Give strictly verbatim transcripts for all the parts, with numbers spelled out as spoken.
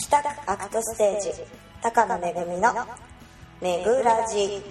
北アクトステージ高野めぐみのめぐラジ。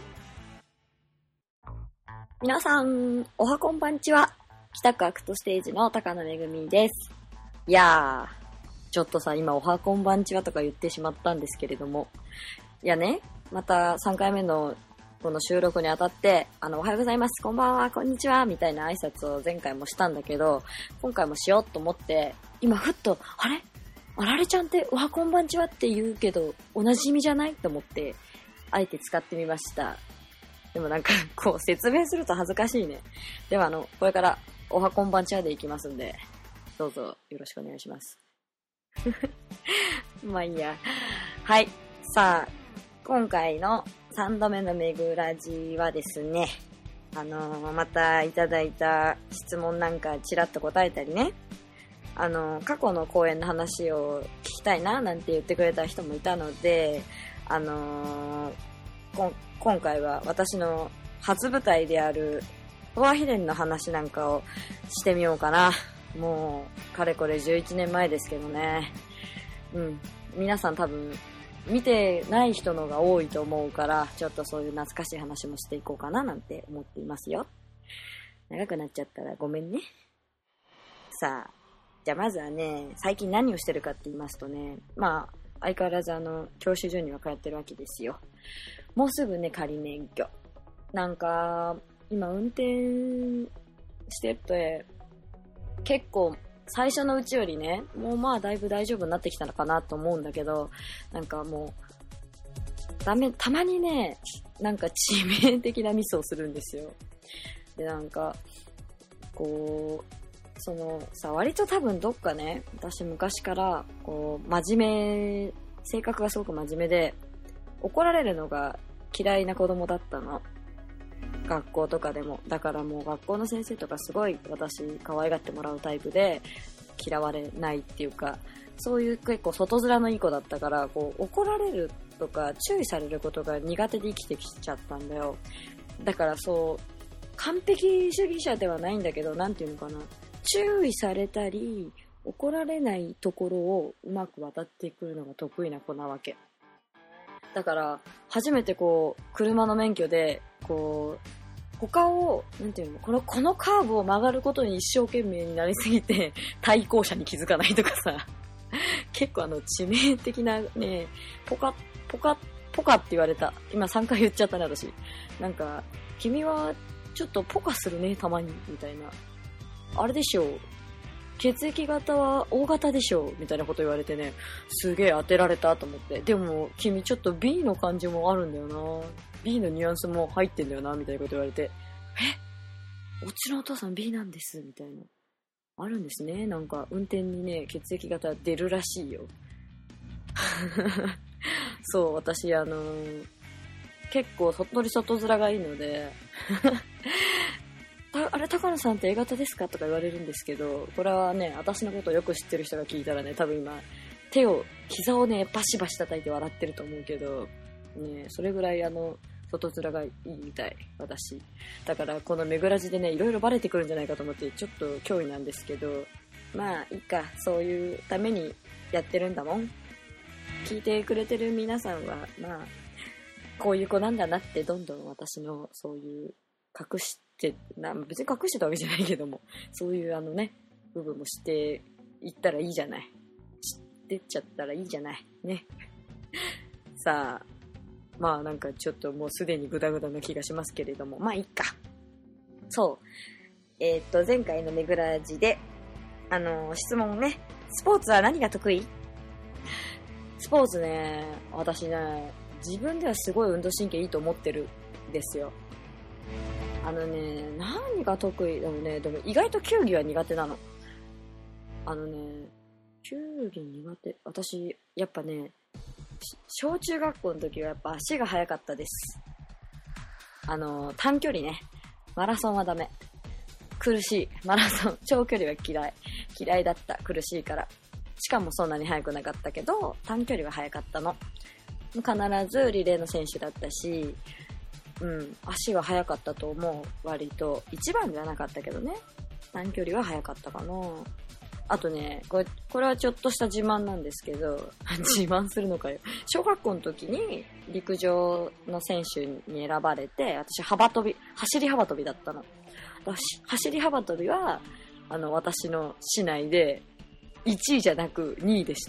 皆さんおはこんばんちは。北区アクトステージの高野めぐみです。いやーちょっとさ、今おはこんばんちはとか言ってしまったんですけれども、いやね、またさんかいめのこの収録にあたって、あのおはようございます、こんばんは、こんにちはみたいな挨拶を前回もしたんだけど、今回もしようと思って、今ふっとあれあられちゃんっておはこんばんちはって言うけどおなじみじゃないと思ってあえて使ってみました。でもなんかこう説明すると恥ずかしいね。ではあのこれからおはこんばんちはでいきますんで、どうぞよろしくお願いしますまあいいや。はい、さあ今回のさんどめのめぐラジはですね、あのー、またいただいた質問なんかちらっと答えたりね、あのー、過去の公演の話を聞きたいななんて言ってくれた人もいたので、あのー、こ今回は私の初舞台である東亜秘伝の話なんかをしてみようかな。もうかれこれじゅういちねんまえですけどね。うん皆さん多分見てない人のが多いと思うから、ちょっとそういう懐かしい話もしていこうかななんて思っていますよ。長くなっちゃったらごめんね。さあじゃあまずはね、最近何をしてるかって言いますとね、まあ相変わらずあの教習所には通ってるわけですよ。もうすぐね仮免許なんか今運転してて結構最初のうちよりね、もうまあだいぶ大丈夫になってきたのかなと思うんだけど、なんかもうダメ、たまにねなんか致命的なミスをするんですよ。でなんかこうそのさ、割と多分どっかね、私昔からこう真面目、性格がすごく真面目で怒られるのが嫌いな子供だったの、学校とかでも。だからもう学校の先生とかすごい私可愛がってもらうタイプで、嫌われないっていうか、そういう結構外面のいい子だったから、こう怒られるとか注意されることが苦手で生きてきちゃったんだよ。だからそう完璧主義者ではないんだけど、なんていうのかな、注意されたり怒られないところをうまく渡ってくるのが得意な子なわけだから、初めてこう車の免許でこう他をなんていうの、このこのカーブを曲がることに一生懸命になりすぎて対向車に気づかないとかさ結構あの致命的なね、ポカポカポカって言われた。今さんかい言っちゃったね私。なんか君はちょっとポカするねたまにみたいな、あれでしょう、血液型は O 型でしょみたいなこと言われてね、すげえ当てられたと思って。でも君ちょっと B の感じもあるんだよな、 B のニュアンスも入ってんだよなみたいなこと言われて、え、うちのお父さん B なんですみたいな、あるんですね。なんか運転にね血液型出るらしいよそう私あのー、結構外外面がいいのであれ高野さんって A 型ですかとか言われるんですけど、これはね私のことをよく知ってる人が聞いたらね、多分今手を膝をねバシバシ叩いて笑ってると思うけどね、それぐらいあの外面がいいみたい私だから、このめぐらじでねいろいろバレてくるんじゃないかと思ってちょっと脅威なんですけど、まあいいか、そういうためにやってるんだもん。聞いてくれてる皆さんはまあこういう子なんだなってどんどん私のそういう隠してな、別に隠してたわけじゃないけども、そういうあのね部分も知っていったらいいじゃない、知ってっちゃったらいいじゃないねさあまあなんかちょっともうすでにグダグダな気がしますけれども、まあいいか。そうえー、っと前回のめぐらじであのー、質問ね、スポーツは何が得意？スポーツね、私ね自分ではすごい運動神経いいと思ってるんですよ。あのね、何が得意でもね、でも意外と球技は苦手なの。あのね、球技苦手。私やっぱね、小中学校の時はやっぱ足が速かったです。あの短距離ね、マラソンはダメ、苦しい。マラソン長距離は嫌い嫌いだった、苦しいから。しかもそんなに速くなかったけど短距離は速かったの。必ずリレーの選手だったし、うん、足は速かったと思う。割と一番じゃなかったけどね、短距離は速かったかな。 あとね、これ、これはちょっとした自慢なんですけど、自慢するのかよ。小学校の時に陸上の選手に選ばれて、私幅跳び、走り幅跳びだったの。走り幅跳びは、あの、私の市内でいちいじゃなくにいでした。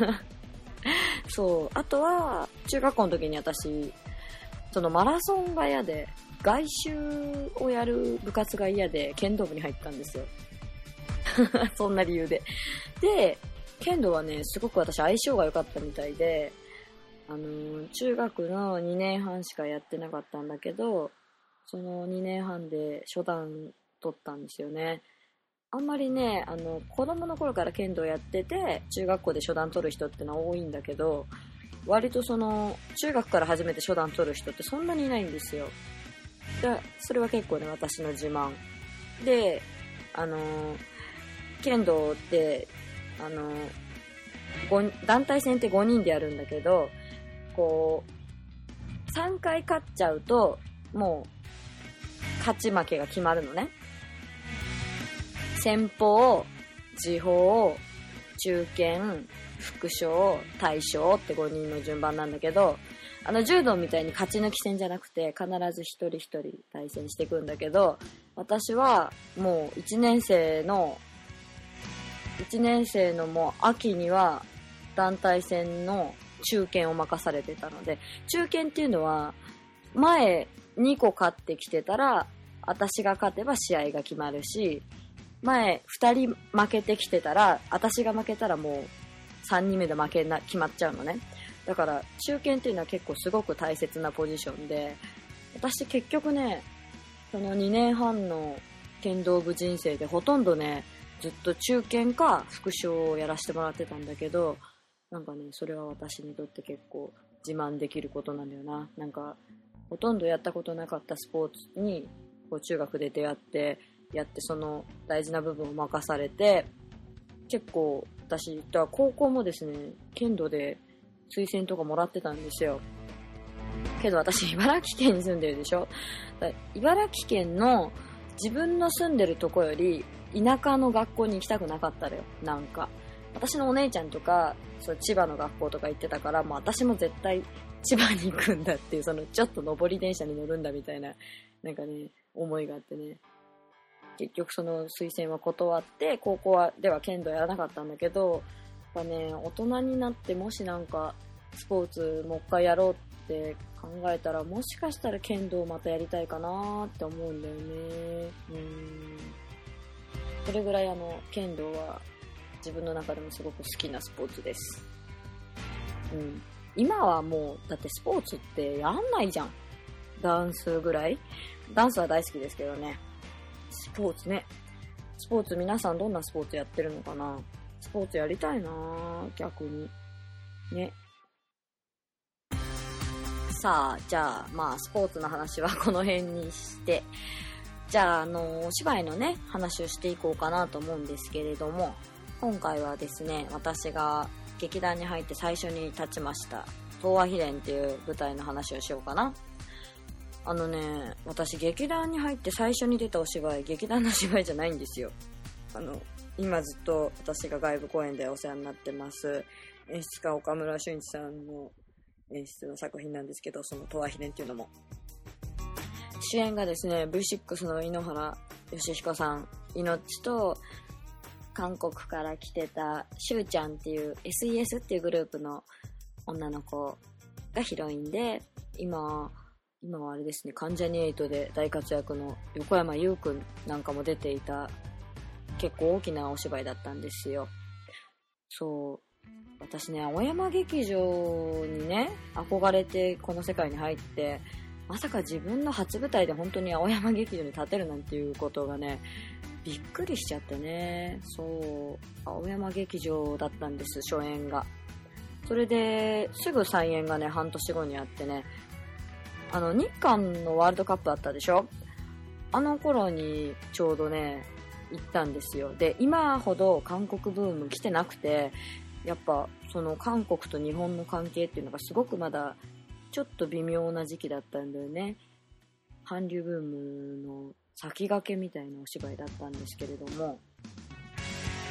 そう。あとは、中学校の時に私、そのマラソンが嫌で、外周をやる部活が嫌で、剣道部に入ったんですよ。そんな理由で。で、剣道はね、すごく私相性が良かったみたいで、あのー、中学のにねんはんしかやってなかったんだけど、そのにねんはんで初段取ったんですよね。あんまりね、あの、子供の頃から剣道やってて、中学校で初段取る人ってのは多いんだけど、割とその、中学から初めて初段取る人ってそんなにいないんですよ。で、それは結構ね、私の自慢。で、あのー、剣道って、あのー、団体戦ってごにんでやるんだけど、こう、さんかい勝っちゃうと、もう、勝ち負けが決まるのね。先鋒、次鋒、中堅、副将、大将ってごにんの順番なんだけど、あの柔道みたいに勝ち抜き戦じゃなくて必ず一人一人対戦していくんだけど、私はもういちねん生のいちねん生のもう秋には団体戦の中堅を任されてたので、中堅っていうのは前にこ勝ってきてたら私が勝てば試合が決まるし、前ふたり負けてきてたら私が負けたらもうさんにんめで負けな決まっちゃうのね。だから中堅っていうのは結構すごく大切なポジションで、私結局ね、そのにねんはんの剣道部人生でほとんどね、ずっと中堅か副将をやらせてもらってたんだけど、なんかね、それは私にとって結構自慢できることなんだよな。なんかほとんどやったことなかったスポーツにこう中学で出会ってやって、その大事な部分を任されて、結構私高校もですね、剣道で推薦とかもらってたんですよ。けど私茨城県に住んでるでしょ。だ茨城県の自分の住んでるとこより田舎の学校に行きたくなかったのよ。なんか私のお姉ちゃんとかそう千葉の学校とか行ってたから、もう私も絶対千葉に行くんだっていう、そのちょっと上り電車に乗るんだみたいななんかね思いがあってね、結局その推薦は断って、高校はでは剣道やらなかったんだけど、やっぱね、大人になってもしなんかスポーツもう一回やろうって考えたら、もしかしたら剣道またやりたいかなって思うんだよね。うーん。それぐらいあの剣道は自分の中でもすごく好きなスポーツです。うん。今はもうだってスポーツってやんないじゃん。ダンスぐらい。ダンスは大好きですけどね。スポーツね。スポーツ皆さんどんなスポーツやってるのかな。スポーツやりたいな逆に。ね。さあ、じゃあ、まあ、スポーツの話はこの辺にして、じゃあ、あの、お芝居のね、話をしていこうかなと思うんですけれども、今回はですね、私が劇団に入って最初に立ちました、東亜秘伝っていう舞台の話をしようかな。あのね、私劇団に入って最初に出たお芝居、劇団の芝居じゃないんですよ。あの、今ずっと私が外部公演でお世話になってます、演出家岡村俊一さんの演出の作品なんですけど、その東亜秘伝っていうのも。主演がですね、ブイシックス の井ノ原快彦さん、命と、韓国から来てたシュウちゃんっていう エスイーエス っていうグループの女の子がヒロインで、今、今はあれですね、関ジャニエイトで大活躍の横山裕くんなんかも出ていた結構大きなお芝居だったんですよ。そう。私ね、青山劇場にね、憧れてこの世界に入って、まさか自分の初舞台で本当に青山劇場に立てるなんていうことがね、びっくりしちゃってね。そう。青山劇場だったんです、初演が。それで、すぐ再演がね、半年後にあってね、あの、日韓のワールドカップあったでしょ？あの頃にちょうどね、行ったんですよ。で、今ほど韓国ブーム来てなくて、やっぱその韓国と日本の関係っていうのがすごくまだちょっと微妙な時期だったんだよね。韓流ブームの先駆けみたいなお芝居だったんですけれども、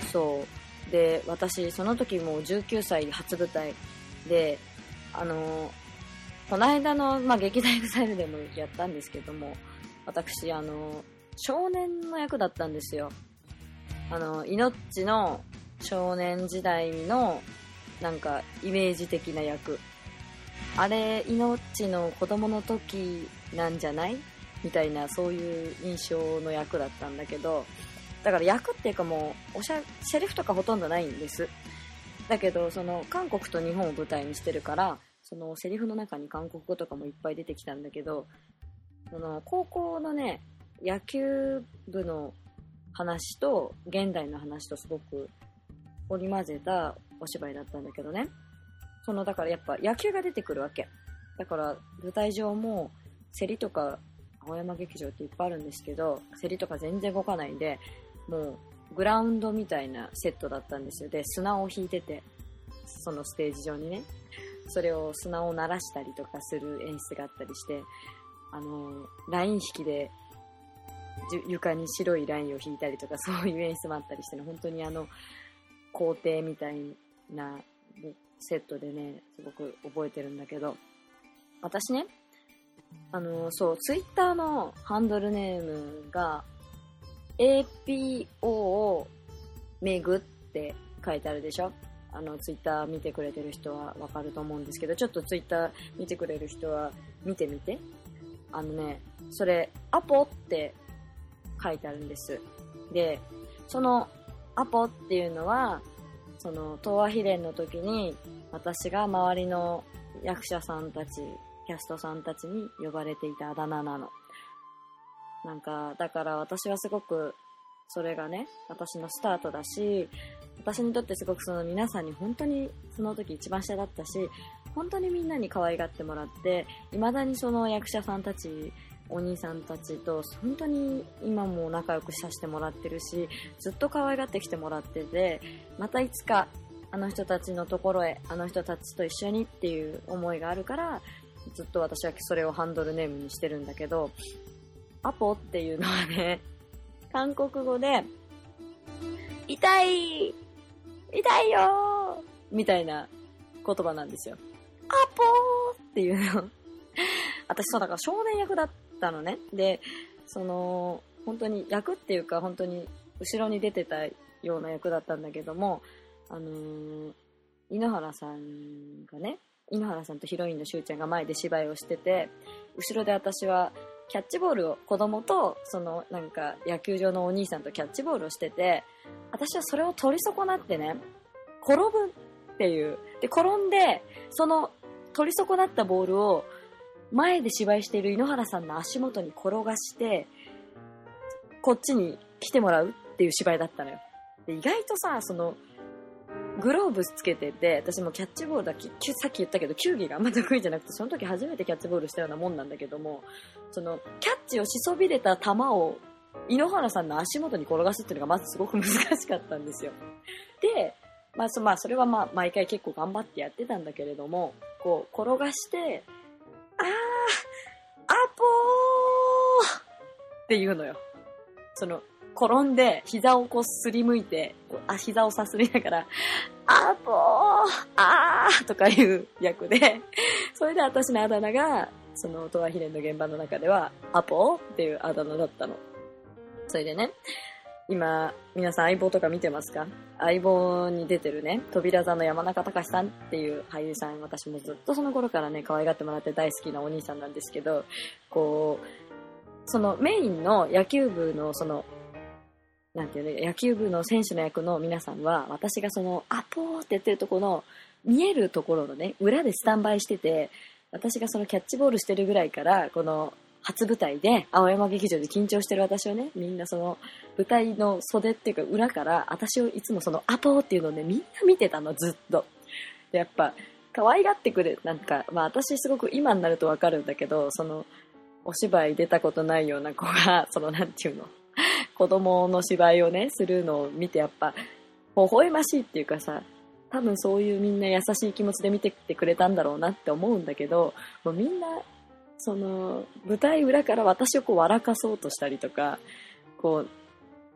そうで、私その時もうじゅうきゅうさい初舞台で、あのこの間の、まあ、劇団エグザイルでもやったんですけども、私あの少年の役だったんですよ。あのイノッチの少年時代のなんかイメージ的な役、あれイノッチの子供の時なんじゃないみたいな、そういう印象の役だったんだけど、だから役っていうかもうおしゃセリフとかほとんどないんです。だけどその韓国と日本を舞台にしてるから、そのセリフの中に韓国語とかもいっぱい出てきたんだけど、その高校のね野球部の話と現代の話とすごく織り交ぜたお芝居だったんだけどね。そのだからやっぱ野球が出てくるわけだから、舞台上も競りとか青山劇場っていっぱいあるんですけど、競りとか全然動かないんで、もうグラウンドみたいなセットだったんですよ。で砂を引いてて、そのステージ上にね、それを砂を鳴らしたりとかする演出があったりして、あのライン引きで床に白いラインを引いたりとか、そういう演出もあったりしてね、本当にあの校庭みたいなセットでね、すごく覚えてるんだけど、私ね、あのそうツイッターのハンドルネームが エーピーオー メグって書いてあるでしょ。あのツイッター見てくれてる人はわかると思うんですけど、ちょっとツイッター見てくれる人は見てみて。あのね、それアポって書いてあるんです。で、そのアポっていうのは、その東亜秘伝の時に私が周りの役者さんたち、キャストさんたちに呼ばれていたあだ名なの。なんかだから私はすごくそれがね、私のスタートだし、私にとってすごくその皆さんに本当にその時一番下だったし、本当にみんなに可愛がってもらって、未だにその役者さんたち、お兄さんたちと本当に今も仲良くさせてもらってるし、ずっと可愛がってきてもらってて、またいつかあの人たちのところへ、あの人たちと一緒にっていう思いがあるから、ずっと私はそれをハンドルネームにしてるんだけど、アポっていうのはね、韓国語で痛い痛いよみたいな言葉なんですよ。アポーっていうの私そうだから少年役だったのね。で、その本当に役っていうか本当に後ろに出てたような役だったんだけども、あのー、井ノ原さんがね、井ノ原さんとヒロインのしゅうちゃんが前で芝居をしてて、後ろで私はキャッチボールを、子供とそのなんか野球場のお兄さんとキャッチボールをしてて、私はそれを取り損なってね、転ぶっていう。で、転んで、その取り損なったボールを前で芝居している井ノ原さんの足元に転がして、こっちに来てもらうっていう芝居だったのよ。で、意外とさ、その、グローブつけてて、私もキャッチボールだ、さっき言ったけど、球技があんま得意じゃなくて、その時初めてキャッチボールしたようなもんなんだけども、その、キャッチをしそびれた球を、井ノ原さんの足元に転がすっていうのがまずすごく難しかったんですよ。で、まあ、そ, まあ、それはまあ、毎回結構頑張ってやってたんだけれども、こう、転がして、あー、アポーっていうのよ。その、転んで、膝をこうすりむいて、あ、膝をさすりながら、アポー、あーとかいう役で、それで私のあだ名が、その、東亜秘伝の現場の中では、アポーっていうあだ名だったの。それでね、今、皆さん相棒とか見てますか？相棒に出てるね、扉座の山中隆さんっていう俳優さん、私もずっとその頃からね、可愛がってもらって大好きなお兄さんなんですけど、こう、そのメインの野球部のその、なんていうの、野球部の選手の役の皆さんは、私がその、アポーって言ってるところの、見えるところのね、裏でスタンバイしてて、私がそのキャッチボールしてるぐらいから、この、初舞台で、青山劇場で緊張してる私をね、みんなその、舞台の袖っていうか裏から、私をいつもその、アポーっていうのをね、みんな見てたの、ずっと。で、やっぱ、可愛がってくれ、なんか、まあ私すごく今になるとわかるんだけど、その、お芝居出たことないような子が、その、なんていうの、子供の芝居をね、するのを見てやっぱ、微笑ましいっていうかさ、多分そういうみんな優しい気持ちで見てきてくれたんだろうなって思うんだけど、もうみんな、その、舞台裏から私をこう笑かそうとしたりとか、こう、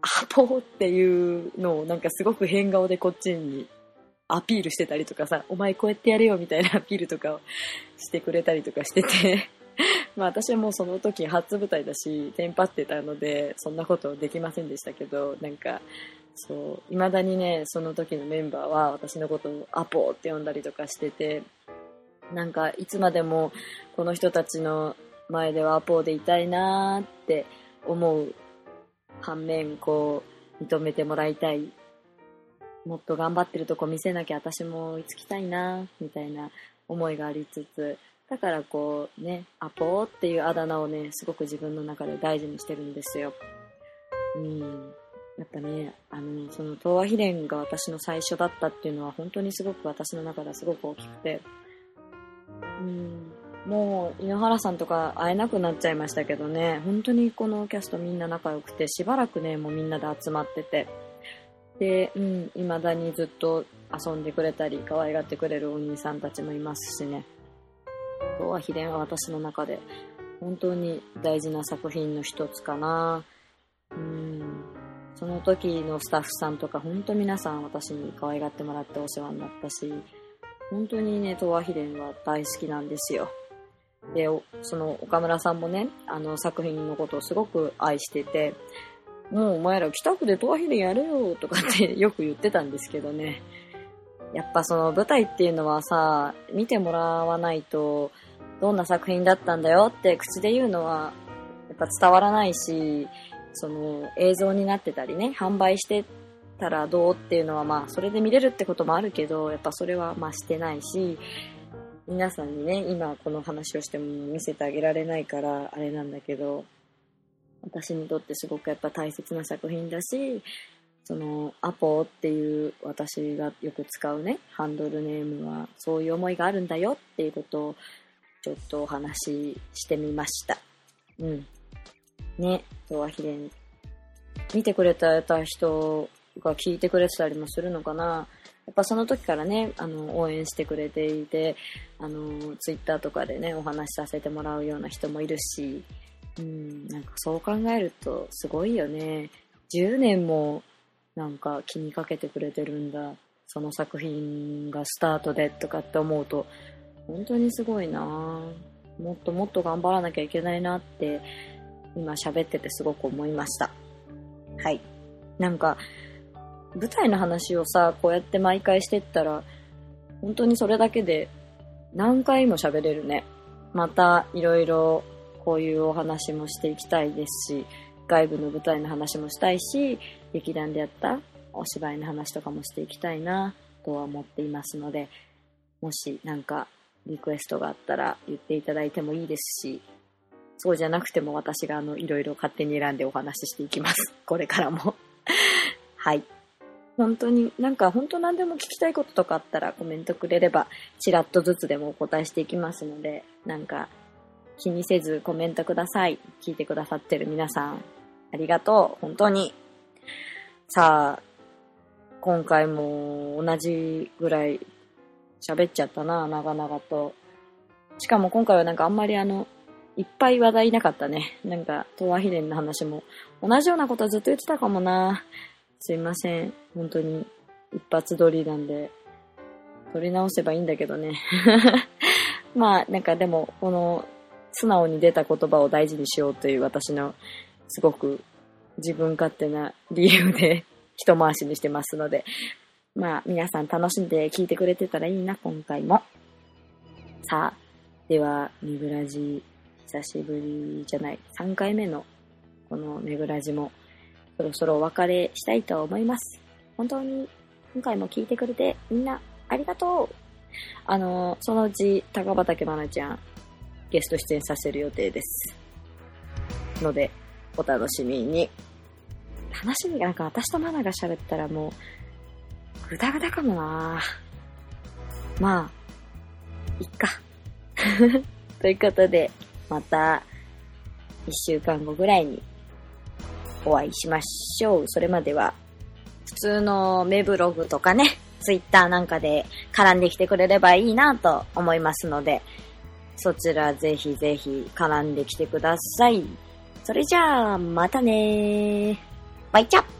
アポーっていうのをなんかすごく変顔でこっちにアピールしてたりとかさ、お前こうやってやれよみたいなアピールとかをしてくれたりとかしててまあ私はもうその時初舞台だしテンパってたのでそんなことできませんでしたけど、なんかそう未だにねその時のメンバーは私のことをアポーって呼んだりとかしてて、なんかいつまでもこの人たちの前ではアポーでいたいなーって思う反面、こう認めてもらいたい、もっと頑張ってるとこ見せなきゃ私も追いつきたいなみたいな思いがありつつ、だからこうねアポーっていうあだ名をねすごく自分の中で大事にしてるんですよ。うんやっぱねあのその東和秘伝が私の最初だったっていうのは本当にすごく私の中ではすごく大きくて、うんもう井ノ原さんとか会えなくなっちゃいましたけどね、本当にこのキャストみんな仲良くて、しばらくねもうみんなで集まってて、で、うん、未だにずっと遊んでくれたり可愛がってくれるお兄さんたちもいますしね、東和秘伝は私の中で本当に大事な作品の一つかな。うんその時のスタッフさんとか本当皆さん私に可愛がってもらってお世話になったし、本当にね東和秘伝は大好きなんですよ。でその岡村さんもねあの作品のことをすごく愛してて、もうお前ら北区で東和秘伝やるよとかってよく言ってたんですけどね、やっぱその舞台っていうのはさ見てもらわないとどんな作品だったんだよって口で言うのはやっぱ伝わらないし、その映像になってたりね販売してたらどうっていうのはまあそれで見れるってこともあるけど、やっぱそれはまあしてないし、皆さんにね今この話をしても見せてあげられないからあれなんだけど、私にとってすごくやっぱ大切な作品だし、そのアポっていう私がよく使うねハンドルネームはそういう思いがあるんだよっていうことをちょっとお話ししてみました。うんね東和秘伝見てくれた人が聞いてくれてたりもするのかな。やっぱその時からねあの応援してくれていて、あのツイッターとかでねお話しさせてもらうような人もいるし、うんなんかそう考えるとすごいよね。じゅうねんもなんか気にかけてくれてるんだ、その作品がスタートでとかって思うと本当にすごいな。もっともっと頑張らなきゃいけないなって今喋っててすごく思いました。はいなんか舞台の話をさこうやって毎回してったら本当にそれだけで何回も喋れるね。またいろいろこういうお話もしていきたいですし、外部の舞台の話もしたいし、劇団でやったお芝居の話とかもしていきたいなとは思っていますので、もしなんかリクエストがあったら言っていただいてもいいですし、そうじゃなくても私があのいろいろ勝手に選んでお話ししていきますこれからもはい本当になんか本当何でも聞きたいこととかあったらコメントくれればちらっとずつでもお答えしていきますので、なんか気にせずコメントください。聞いてくださってる皆さんありがとう本当に。さあ今回も同じぐらい喋っちゃったな長々と。しかも今回はなんかあんまりあのいっぱい話題なかったね。なんか東和秘伝の話も同じようなことずっと言ってたかもな。すいません本当に一発撮りなんで撮り直せばいいんだけどねまあなんかでもこの素直に出た言葉を大事にしようという私のすごく自分勝手な理由で一回しにしてますので、まあ皆さん楽しんで聞いてくれてたらいいな今回も。さあではめぐらじ久しぶりじゃないさんかいめのこのめぐらじもそろそろお別れしたいと思います。本当に今回も聞いてくれてみんなありがとう。あのそのうち高畑愛菜ちゃんゲスト出演させる予定ですのでお楽しみに。楽しみがなんか私と愛菜が喋ったらもうグダグダかもな。まあいっかということでまたいっしゅうかんごぐらいにお会いしましょう。それまでは普通のメブログとかねツイッターなんかで絡んできてくれればいいなと思いますので、そちらぜひぜひ絡んできてください。それじゃあまたねー。バイチャ。